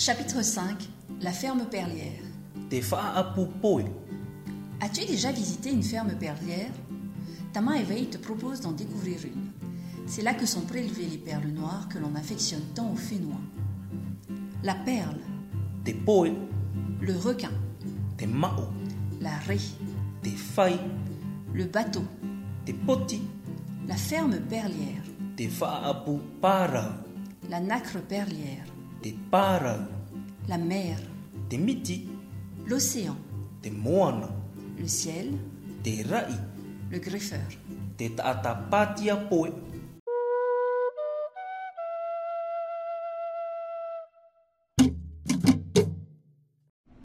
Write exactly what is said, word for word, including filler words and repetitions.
Chapitre cinq. La ferme perlière. Te whaapupoe. As-tu déjà visité une ferme perlière? Ta main éveille te propose d'en découvrir une. C'est là que sont prélevées les perles noires que l'on affectionne tant aux Fénois. La perle, Te poe. le requin, Te mao. la raie, Te whai. le bateau, Te poti. la ferme perlière, Te whaapu parau. la nacre perlière, Te parau. la mer, Te miti. l'océan, Te moana. le ciel, Te rai. le griffeur. Te taatapatia poe.